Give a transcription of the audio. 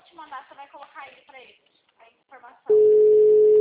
te mandar, você vai colocar aí pra eles, a informação.